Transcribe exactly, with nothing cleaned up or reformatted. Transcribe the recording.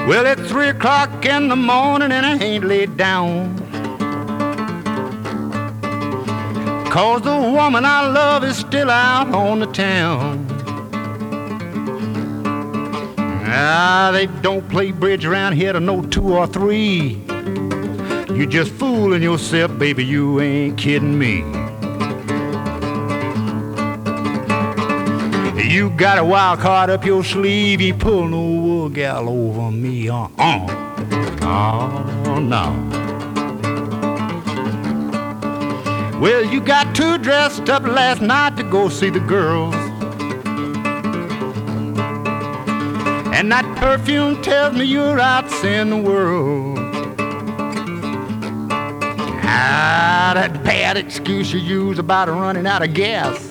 Well, it's three o'clock in the morning and I ain't laid down, 'cause the woman I love is still out on the town. Ah, they don't play bridge around here to no two or three. You just fooling yourself, baby, you ain't kidding me. You got a wild card up your sleeve, you pull no wool gal over me, uh-uh. Oh, no. Well, you got too dressed up last night to go see the girls, and that perfume tells me you're out seeing the world. Ah, that bad excuse you use about running out of gas,